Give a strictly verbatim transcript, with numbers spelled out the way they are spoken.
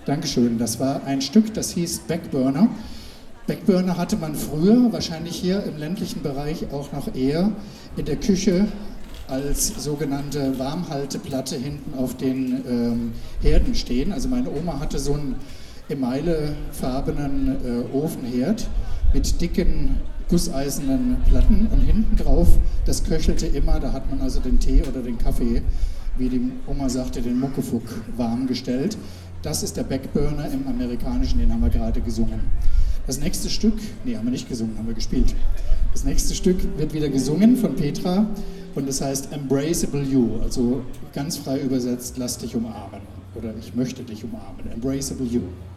Dankeschön. Das war ein Stück, das hieß Backburner. Backburner hatte man früher, wahrscheinlich hier im ländlichen Bereich auch noch eher, in der Küche als sogenannte Warmhalteplatte hinten auf den ähm, Herden stehen. Also meine Oma hatte so einen emaillefarbenen äh, Ofenherd mit dicken gusseisernen Platten und hinten drauf, das köchelte immer, da hat man also den Tee oder den Kaffee, wie die Oma sagte, den Muckefuck warm gestellt. Das ist der Backburner im Amerikanischen, den haben wir gerade gesungen. Das nächste Stück, nee, haben wir nicht gesungen, haben wir gespielt. Das nächste Stück wird wieder gesungen von Petra und es heißt Embraceable You, also ganz frei übersetzt, lass dich umarmen oder ich möchte dich umarmen, Embraceable You.